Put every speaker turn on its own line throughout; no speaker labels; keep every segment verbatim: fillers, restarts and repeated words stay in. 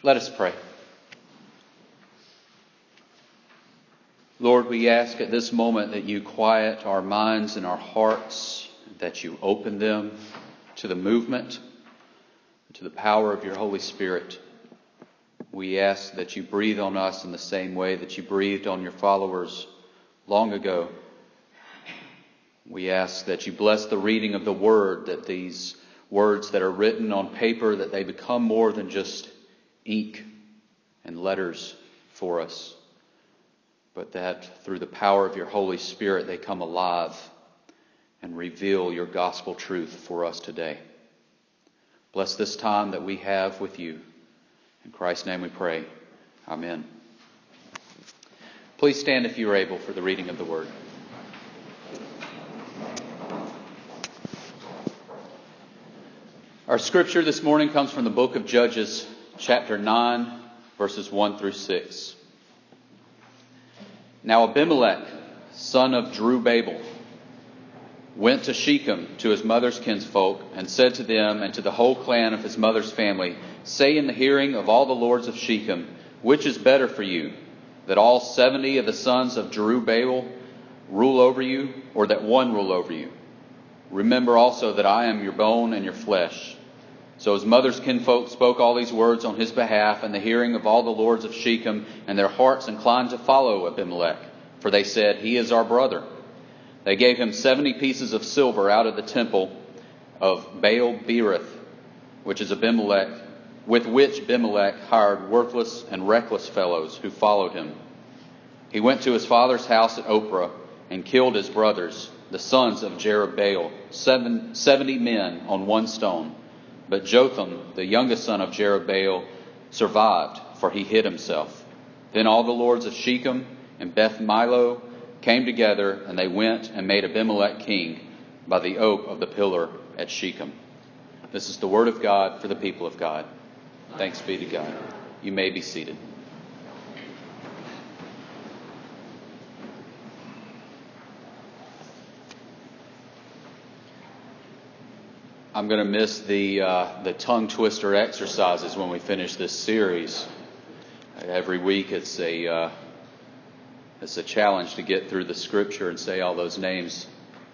Let us pray. Lord, we ask at this moment that you quiet our minds and our hearts, that you open them to the movement, to the power of your Holy Spirit. We ask that you breathe on us in the same way that you breathed on your followers long ago. We ask that you bless the reading of the word, that these words that are written on paper, that they become more than just ink and letters for us, but that through the power of your Holy Spirit they come alive and reveal your gospel truth for us today. Bless this time that we have with you. In Christ's name we pray. Amen. Please stand if you are able for the reading of the word. Our scripture this morning comes from the book of Judges, chapter nine, verses one through six. Now Abimelech, son of Jerubbaal, went to Shechem to his mother's kinsfolk and said to them and to the whole clan of his mother's family, "Say in the hearing of all the lords of Shechem, which is better for you, that all seventy of the sons of Jerubbaal rule over you, or that one rule over you? Remember also that I am your bone and your flesh." So his mother's kinfolk spoke all these words on his behalf in the hearing of all the lords of Shechem, and their hearts inclined to follow Abimelech, for they said, "He is our brother." They gave him seventy pieces of silver out of the temple of Baal Berith, which is Abimelech, with which Abimelech hired worthless and reckless fellows who followed him. He went to his father's house at Ophrah and killed his brothers, the sons of Jerubbaal, seven, seventy men on one stone. But Jotham, the youngest son of Jerubbaal, survived, for he hid himself. Then all the lords of Shechem and Beth Milo came together, and they went and made Abimelech king by the oak of the pillar at Shechem. This is the word of God for the people of God. Thanks be to God. You may be seated. I'm going to miss the uh, the tongue twister exercises when we finish this series. Every week it's a uh, it's a challenge to get through the scripture and say all those names.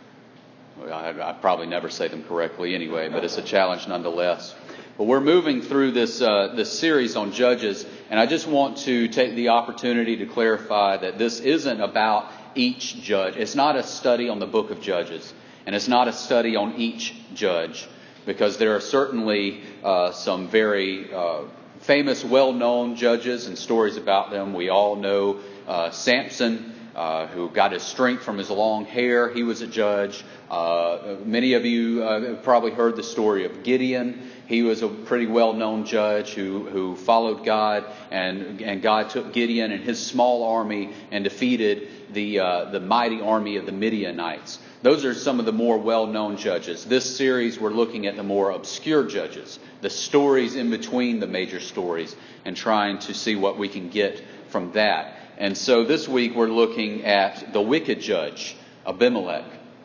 Well, I, I probably never say them correctly anyway, but it's a challenge nonetheless. But we're moving through this uh, this series on Judges, and I just want to take the opportunity to clarify that this isn't about each judge. It's not a study on the book of Judges. And it's not a study on each judge, because there are certainly uh, some very uh, famous, well-known judges and stories about them. We all know uh, Samson, uh, who got his strength from his long hair. He was a judge. Uh, many of you uh, have probably heard the story of Gideon. He was a pretty well-known judge who, who followed God, and, and God took Gideon and his small army and defeated the uh, the mighty army of the Midianites. Those are some of the more well-known judges. This series, we're looking at the more obscure judges, the stories in between the major stories, and trying to see what we can get from that. And so this week we're looking at the wicked judge, Abimelech.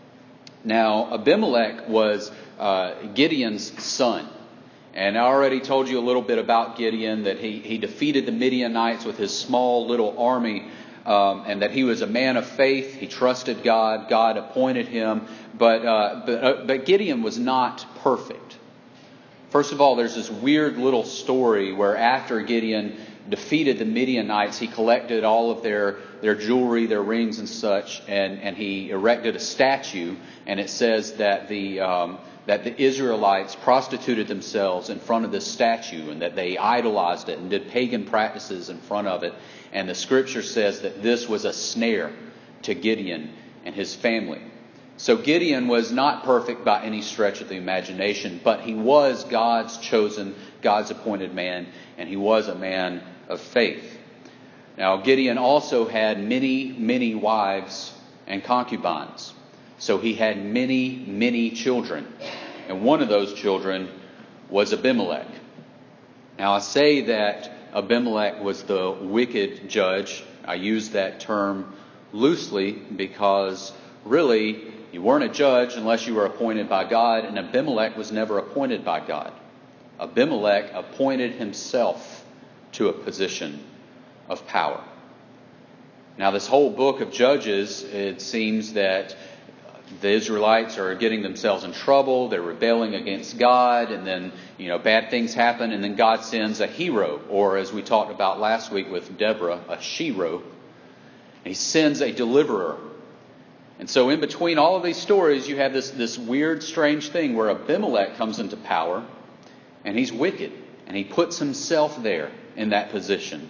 Now, Abimelech was uh, Gideon's son. And I already told you a little bit about Gideon, that he, he defeated the Midianites with his small little army. Um, and that he was a man of faith. He trusted God. God appointed him. But uh, but, uh, but Gideon was not perfect. First of all, there's this weird little story where after Gideon defeated the Midianites, he collected all of their, their jewelry, their rings and such, and, and he erected a statue. And it says that the um, that the Israelites prostituted themselves in front of this statue, and that they idolized it and did pagan practices in front of it. And the scripture says that this was a snare to Gideon and his family. So Gideon was not perfect by any stretch of the imagination, but he was God's chosen, God's appointed man, and he was a man of faith. Now, Gideon also had many, many wives and concubines. So he had many, many children. And one of those children was Abimelech. Now, I say that Abimelech was the wicked judge. I use that term loosely because really you weren't a judge unless you were appointed by God, and Abimelech was never appointed by God. Abimelech appointed himself to a position of power. Now, this whole book of Judges, it seems that the Israelites are getting themselves in trouble. They're rebelling against God, and then, you know, bad things happen, and then God sends a hero, or as we talked about last week with Deborah, a shero. He sends a deliverer. And so in between all of these stories, you have this, this weird, strange thing where Abimelech comes into power, and he's wicked, and he puts himself there in that position.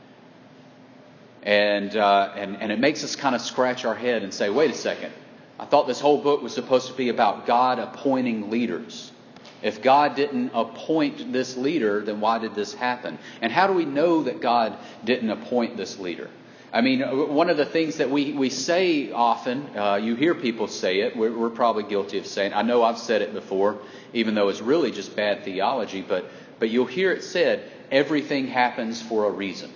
And, uh, and, and it makes us kind of scratch our head and say, wait a second. I thought this whole book was supposed to be about God appointing leaders. If God didn't appoint this leader, then why did this happen? And how do we know that God didn't appoint this leader? I mean, one of the things that we, we say often, uh, you hear people say it, we're, we're probably guilty of saying it. I know I've said it before, even though it's really just bad theology, but, but you'll hear it said, everything happens for a reason.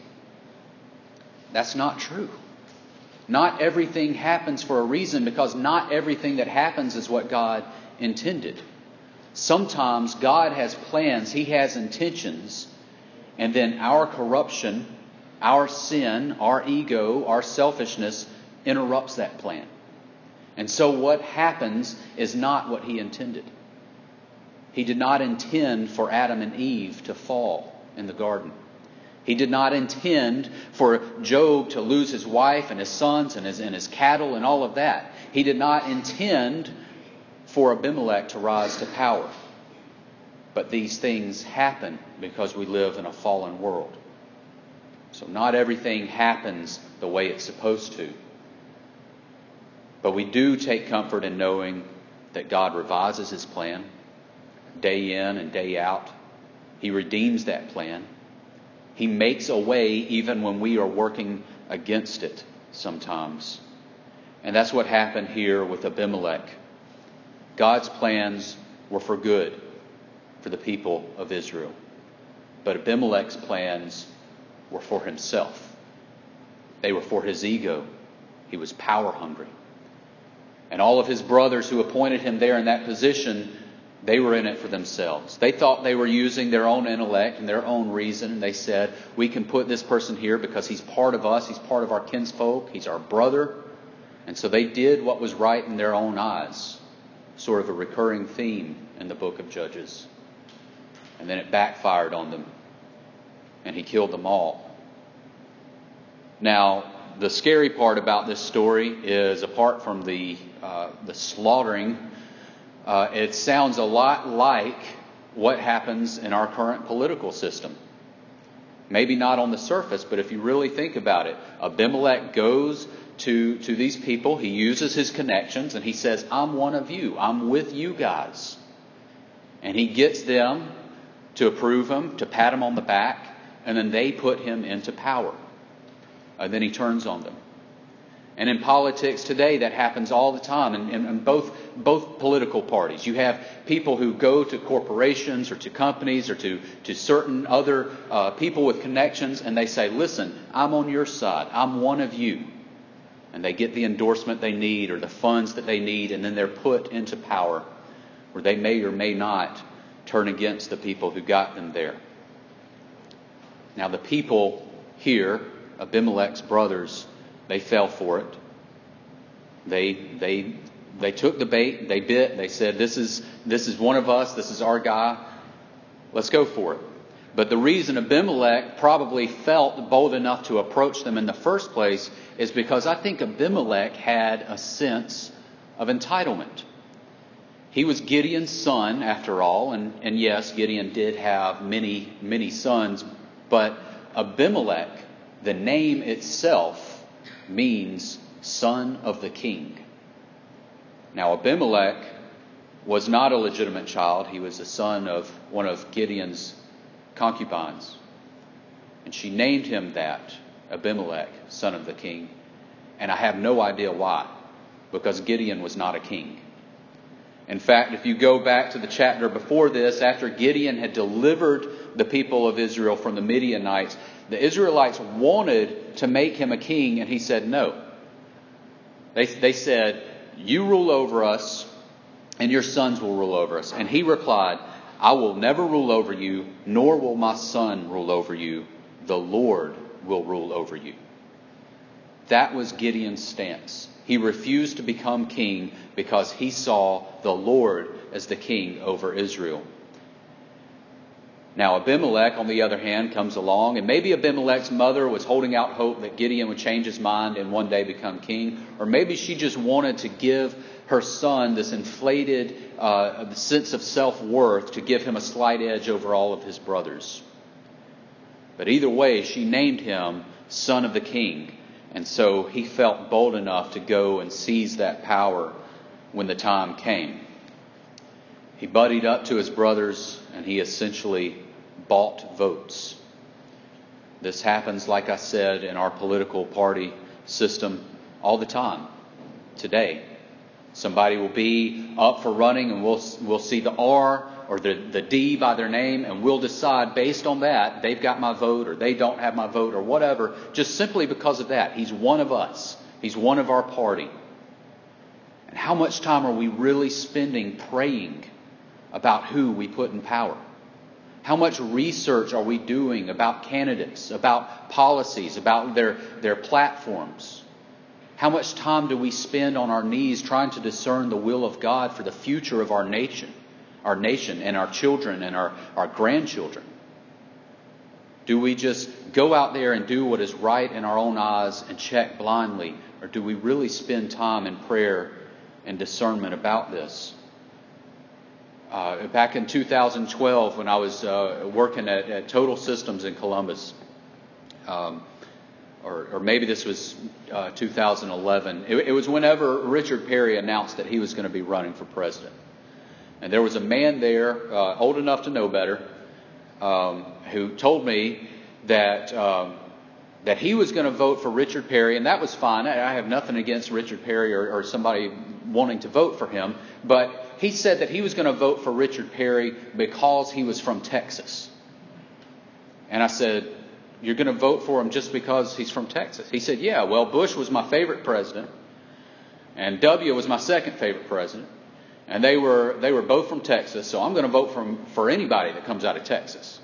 That's not true. Not everything happens for a reason, because not everything that happens is what God intended. Sometimes God has plans, He has intentions, and then our corruption, our sin, our ego, our selfishness interrupts that plan. And so what happens is not what He intended. He did not intend for Adam and Eve to fall in the garden. He did not intend for Job to lose his wife and his sons and his, and his cattle and all of that. He did not intend for Abimelech to rise to power. But these things happen because we live in a fallen world. So not everything happens the way it's supposed to. But we do take comfort in knowing that God revises His plan day in and day out. He redeems that plan. He makes a way even when we are working against it sometimes. And that's what happened here with Abimelech. God's plans were for good for the people of Israel. But Abimelech's plans were for himself. They were for his ego. He was power hungry. And all of his brothers who appointed him there in that position, they were in it for themselves. They thought they were using their own intellect and their own reason. And they said, we can put this person here because he's part of us. He's part of our kinsfolk. He's our brother. And so they did what was right in their own eyes. Sort of a recurring theme in the book of Judges. And then it backfired on them. And he killed them all. Now, the scary part about this story is, apart from the uh, the slaughtering, uh, it sounds a lot like what happens in our current political system. Maybe not on the surface, but if you really think about it, Abimelech goes to, to these people. He uses his connections and he says, I'm one of you. I'm with you guys. And he gets them to approve him, to pat him on the back, and then they put him into power. And then he turns on them. And in politics today, that happens all the time. And in, in both both political parties, you have people who go to corporations or to companies or to, to certain other uh, people with connections, and they say, listen, I'm on your side. I'm one of you. And they get the endorsement they need or the funds that they need, and then they're put into power where they may or may not turn against the people who got them there. Now, the people here, Abimelech's brothers, they fell for it. They they they took the bait. They bit. They said, "This is this is one of us. This is our guy. Let's go for it." But the reason Abimelech probably felt bold enough to approach them in the first place is because I think Abimelech had a sense of entitlement. He was Gideon's son, after all, and and yes, Gideon did have many many sons, but Abimelech, the name itself, means son of the king. Now, Abimelech was not a legitimate child. He was the son of one of Gideon's concubines. And she named him that, Abimelech, son of the king. And I have no idea why, because Gideon was not a king. In fact, if you go back to the chapter before this, after Gideon had delivered the people of Israel from the Midianites, the Israelites wanted to make him a king, and he said no. They, they said, you rule over us, and your sons will rule over us. And he replied, I will never rule over you, nor will my son rule over you. the Lord will rule over you. That was Gideon's stance. He refused to become king because he saw the Lord as the king over Israel. Now Abimelech, on the other hand, comes along, and maybe Abimelech's mother was holding out hope that Gideon would change his mind and one day become king, or maybe she just wanted to give her son this inflated uh, sense of self-worth to give him a slight edge over all of his brothers. But either way, she named him son of the king, and so he felt bold enough to go and seize that power when the time came. He buddied up to his brothers and he essentially bought votes. This happens, like I said, in our political party system all the time today. Somebody will be up for running and we'll we'll see the R or the, the D by their name, and we'll decide based on that they've got my vote or they don't have my vote or whatever, just simply because of that. He's one of us. He's one of our party. And how much time are we really spending praying about who we put in power? How much research are we doing about candidates, about policies, about their, their platforms? How much time do we spend on our knees trying to discern the will of God for the future of our nation, our nation and our children and our, our grandchildren? Do we just go out there and do what is right in our own eyes and check blindly? Or do we really spend time in prayer and discernment about this? Uh, back in two thousand twelve, when I was uh, working at, at Total Systems in Columbus, um, or, or maybe this was uh, two thousand eleven, it, it was whenever Richard Perry announced that he was going to be running for president. And there was a man there, uh, old enough to know better, um, who told me that um, that he was going to vote for Richard Perry, and that was fine. I have nothing against Richard Perry or, or somebody wanting to vote for him, but he said that he was going to vote for Richard Perry because he was from Texas. And I said, you're going to vote for him just because he's from Texas? He said, yeah, well, Bush was my favorite president, and W was my second favorite president, and they were they were both from Texas, so I'm going to vote for for anybody that comes out of Texas.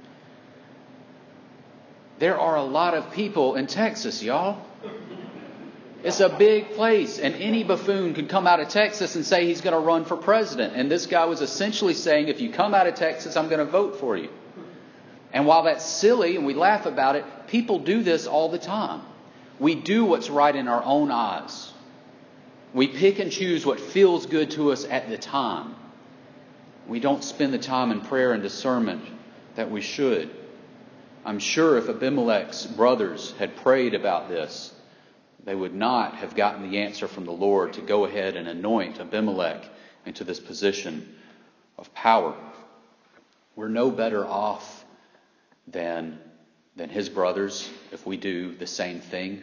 There are a lot of people in Texas, y'all. It's a big place, and any buffoon could come out of Texas and say he's going to run for president. And this guy was essentially saying, if you come out of Texas, I'm going to vote for you. And while that's silly and we laugh about it, people do this all the time. We do what's right in our own eyes. We pick and choose what feels good to us at the time. We don't spend the time in prayer and discernment that we should. I'm sure if Abimelech's brothers had prayed about this, they would not have gotten the answer from the Lord to go ahead and anoint Abimelech into this position of power. We're no better off than, than his brothers if we do the same thing.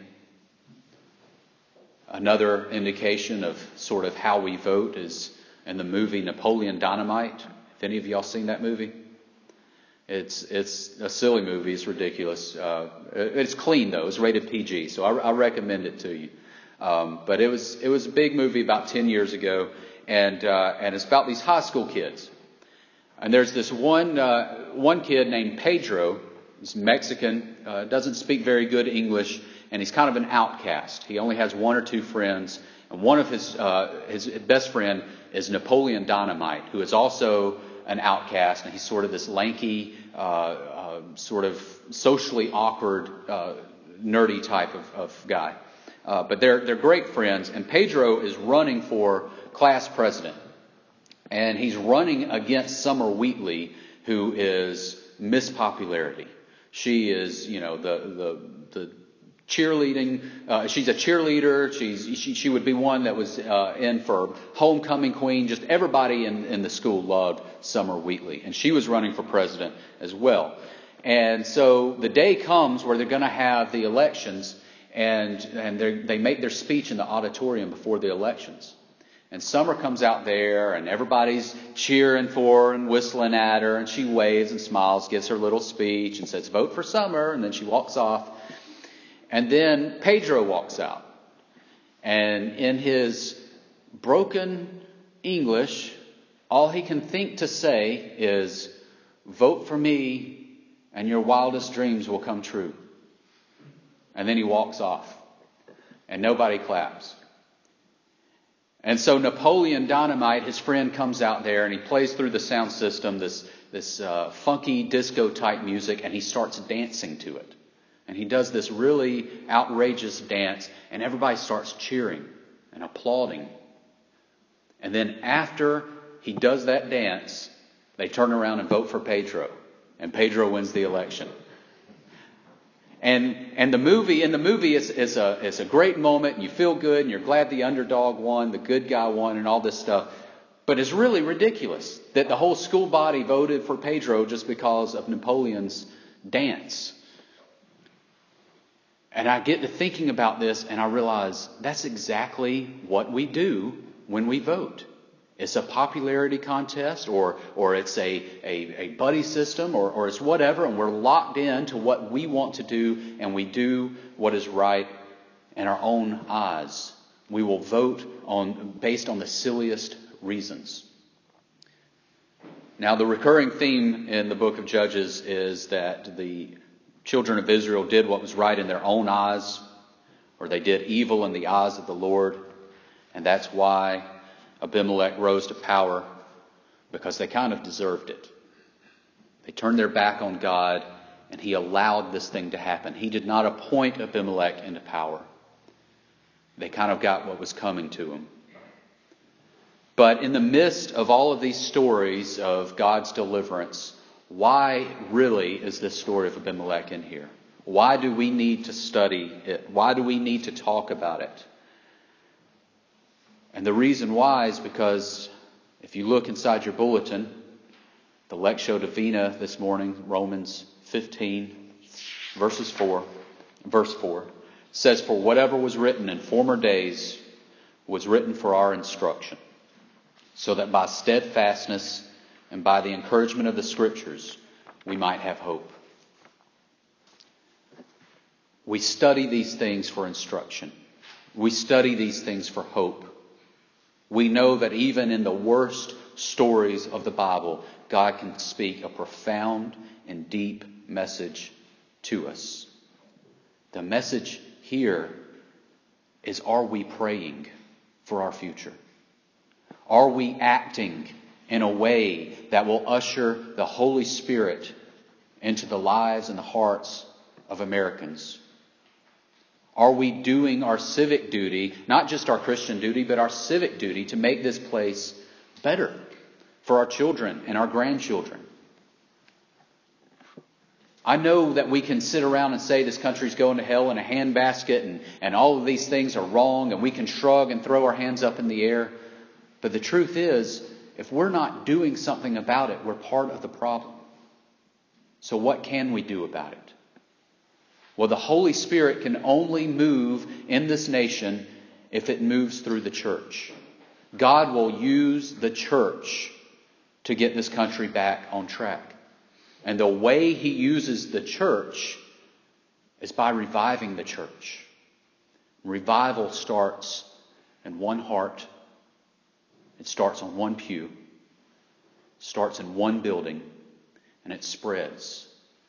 Another indication of sort of how we vote is in the movie Napoleon Dynamite. Have any of y'all seen that movie? It's it's a silly movie. It's ridiculous. Uh, it's clean though. It's rated P G, so I, I recommend it to you. Um, but it was it was a big movie about ten years ago, and uh, and it's about these high school kids. And there's this one uh, one kid named Pedro. He's Mexican, uh, doesn't speak very good English, and he's kind of an outcast. He only has one or two friends, and one of his uh, his best friend is Napoleon Dynamite, who is also an outcast, and he's sort of this lanky, uh, uh, sort of socially awkward, uh, nerdy type of, of guy. Uh, but they're they're great friends, and Pedro is running for class president, and he's running against Summer Wheatley, who is Miss Popularity. She is, you know, the the the cheerleading. Uh, she's a cheerleader. She's she, she would be one that was uh, in for homecoming queen. Just everybody in, in the school loved Summer Wheatley, and she was running for president as well. And so the day comes where they're going to have the elections, and and they make their speech in the auditorium before the elections. And Summer comes out there, and everybody's cheering for her and whistling at her, and she waves and smiles, gives her little speech, and says, "Vote for Summer," and then she walks off. And then Pedro walks out, and in his broken English, all he can think to say is, "Vote for me and your wildest dreams will come true. And then he walks off, and nobody claps. And so Napoleon Dynamite, his friend, comes out there and he plays through the sound system this, this uh, funky disco type music, and he starts dancing to it. And he does this really outrageous dance, and everybody starts cheering and applauding. And then after he does that dance, they turn around and vote for Pedro. And Pedro wins the election. And and the movie, in the movie, is, is, a, is a great moment, and you feel good, and you're glad the underdog won, the good guy won, and all this stuff. But it's really ridiculous that the whole school body voted for Pedro just because of Napoleon's dance. And I get to thinking about this, and I realize that's exactly what we do when we vote. It's a popularity contest, or or it's a, a, a buddy system, or, or it's whatever, and we're locked in to what we want to do, and we do what is right in our own eyes. We will vote on based on the silliest reasons. Now, the recurring theme in the book of Judges is that the children of Israel did what was right in their own eyes, or they did evil in the eyes of the Lord, and that's why Abimelech rose to power, because they kind of deserved it. They turned their back on God, and he allowed this thing to happen. He did not appoint Abimelech into power. They kind of got what was coming to them. But in the midst of all of these stories of God's deliverance, why really is this story of Abimelech in here? Why do we need to study it? Why do we need to talk about it? And the reason why is because if you look inside your bulletin, the Lectio Divina this morning, Romans fifteen, verses four, verse four, says, "For whatever was written in former days was written for our instruction, so that by steadfastness and by the encouragement of the Scriptures we might have hope." We study these things for instruction. We study these things for hope. We know that even in the worst stories of the Bible, God can speak a profound and deep message to us. The message here is, are we praying for our future? Are we acting in a way that will usher the Holy Spirit into the lives and the hearts of Americans? Are we doing our civic duty, not just our Christian duty, but our civic duty to make this place better for our children and our grandchildren? I know that we can sit around and say this country's going to hell in a handbasket, and, and all of these things are wrong, and we can shrug and throw our hands up in the air. But the truth is, if we're not doing something about it, we're part of the problem. So what can we do about it? Well, the Holy Spirit can only move in this nation if it moves through the church. God will use the church to get this country back on track. And the way he uses the church is by reviving the church. Revival starts in one heart. It starts on one pew. It starts in one building. And it spreads.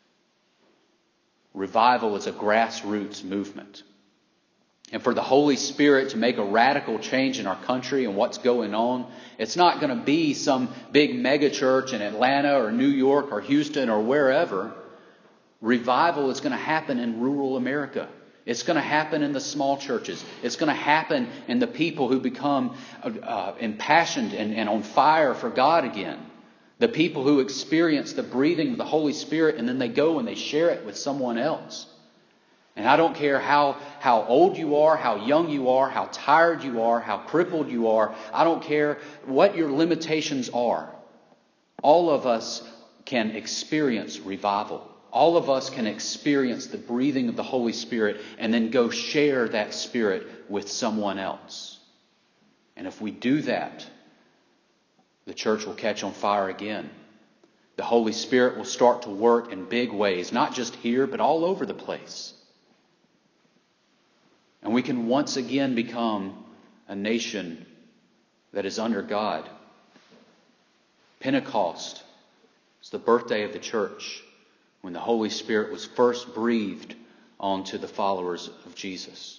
Revival is a grassroots movement. And for the Holy Spirit to make a radical change in our country and what's going on, it's not going to be some big mega church in Atlanta or New York or Houston or wherever. Revival is going to happen in rural America. It's going to happen in the small churches. It's going to happen in the people who become uh, impassioned and, and on fire for God again. The people who experience the breathing of the Holy Spirit, and then they go and they share it with someone else. And I don't care how, how old you are, how young you are, how tired you are, how crippled you are. I don't care what your limitations are. All of us can experience revival. All of us can experience the breathing of the Holy Spirit and then go share that Spirit with someone else. And if we do that, the church will catch on fire again. The Holy Spirit will start to work in big ways, not just here, but all over the place. And we can once again become a nation that is under God. Pentecost is the birthday of the church, when the Holy Spirit was first breathed onto the followers of Jesus.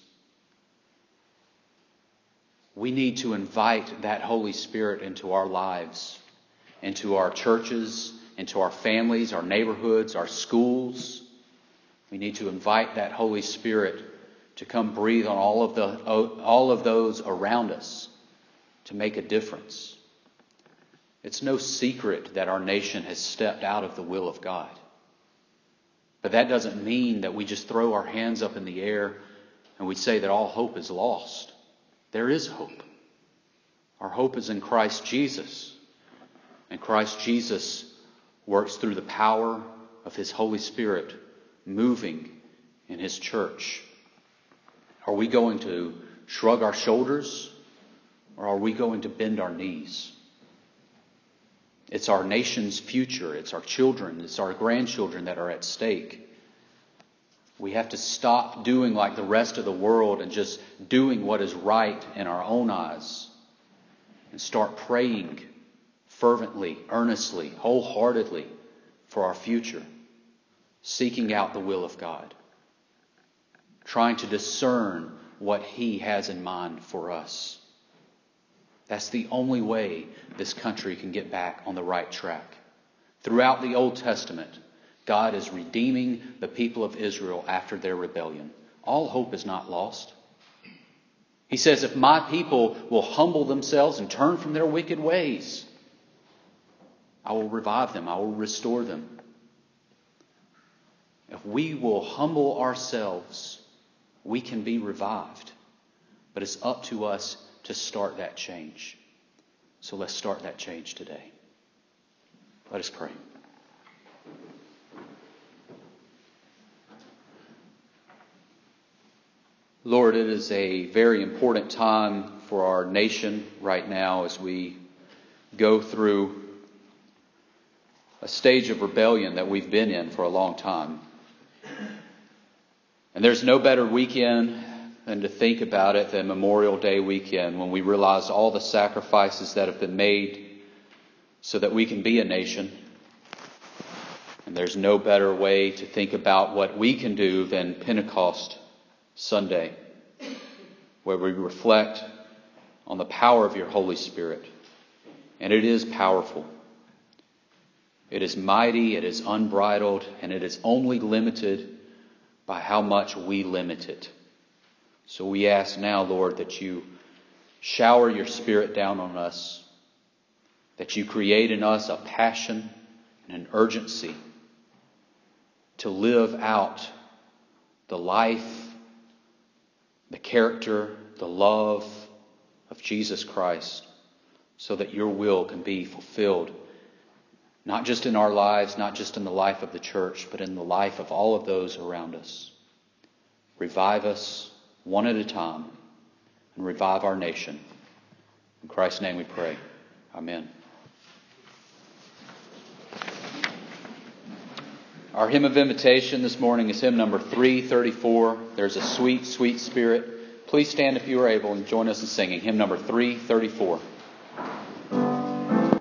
We need to invite that Holy Spirit into our lives, into our churches, into our families, our neighborhoods, our schools. We need to invite that Holy Spirit to come breathe on all of the all of those around us to make a difference. It's no secret that our nation has stepped out of the will of God. But that doesn't mean that we just throw our hands up in the air and we say that all hope is lost. There is hope. Our hope is in Christ Jesus. And Christ Jesus works through the power of His Holy Spirit moving in His church. Are we going to shrug our shoulders, or are we going to bend our knees? It's our nation's future. It's our children. It's our grandchildren that are at stake. We have to stop doing like the rest of the world and just doing what is right in our own eyes, and start praying fervently, earnestly, wholeheartedly for our future, seeking out the will of God, trying to discern what He has in mind for us. That's the only way this country can get back on the right track. Throughout the Old Testament, God is redeeming the people of Israel after their rebellion. All hope is not lost. He says, if my people will humble themselves and turn from their wicked ways, I will revive them. I will restore them. If we will humble ourselves, we can be revived. But it's up to us to start that change. So let's start that change today. Let us pray. Lord, it is a very important time for our nation right now as we go through a stage of rebellion that we've been in for a long time. And there's no better weekend than to think about it than Memorial Day weekend, when we realize all the sacrifices that have been made so that we can be a nation. And there's no better way to think about what we can do than Pentecost Sunday, where we reflect on the power of your Holy Spirit. And it is powerful. It is mighty, it is unbridled, and it is only limited by how much we limit it. So we ask now, Lord, that you shower your Spirit down on us, that you create in us a passion and an urgency to live out the life, the character, the love of Jesus Christ, so that your will can be fulfilled, not just in our lives, not just in the life of the church, but in the life of all of those around us. Revive us one at a time, and revive our nation. In Christ's name we pray. Amen. Our hymn of invitation this morning is hymn number three thirty-four. There's a sweet, sweet spirit. Please stand if you are able and join us in singing hymn number three thirty-four.